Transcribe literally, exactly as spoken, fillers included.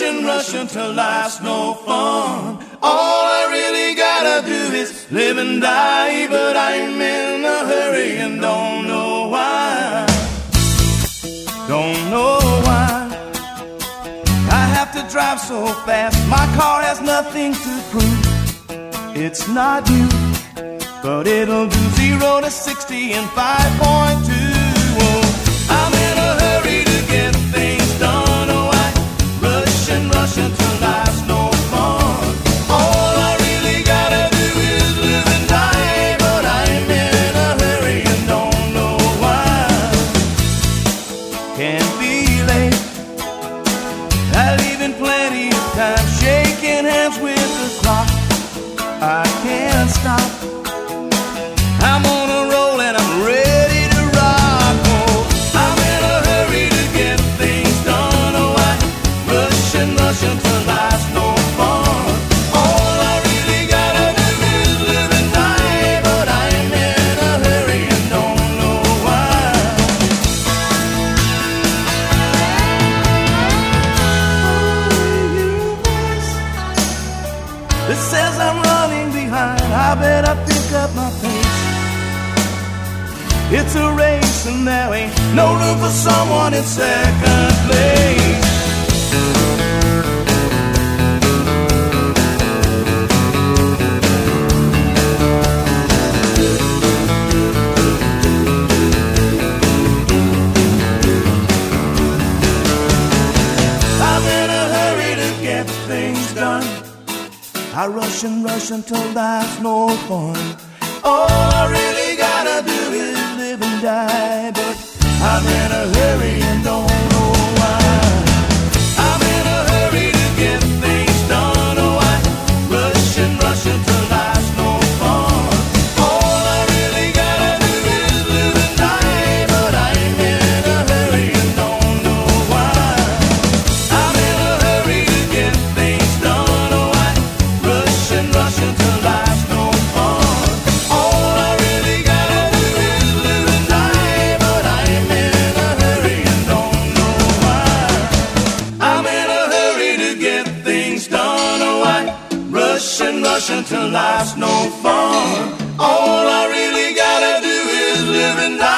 rushing, rushing till life's no fun. All I really gotta do is live and die, but I'm in a hurry and don't know why. Don't know why I have to drive so fast. My car has nothing to prove. It's not you, but it'll do zero to sixty in five point two. Oh, I'm in a hurry to get things done. Oh, I rush and rush until life's no fun. All I really gotta do is live and die, but I'm in a hurry and don't know why. Can't be late. I leave in plenty of time, shaking hands with the clock. I can't stop. I'm on a roll and I'm ready to rock. Oh, I'm in a hurry to get things done. Oh, I rush and rush until life's no fun. All I really gotta do is live and die, but I'm in a hurry and don't know why. It says I'm running behind. I better pick up my pace. It's a race and there ain't no room for someone in second place. I'm in a hurry to get things done. I rush and rush until life's no fun. All I really gotta do is live and die, but I'm in a hurry and don't know why. I'm in a hurry to get things done. Oh, I rush and rush until life's no fun. All I really gotta do is live and die, but I'm in a hurry and don't know why. I'm in a hurry to get things done. Oh, I rush and rush until life's no fun. All I really gotta do is live and die, but I'm in a hurry and don't know why. I'm in a hurry to get things done. Oh, I rush and rush until life's no fun. All I really gotta do is live and die.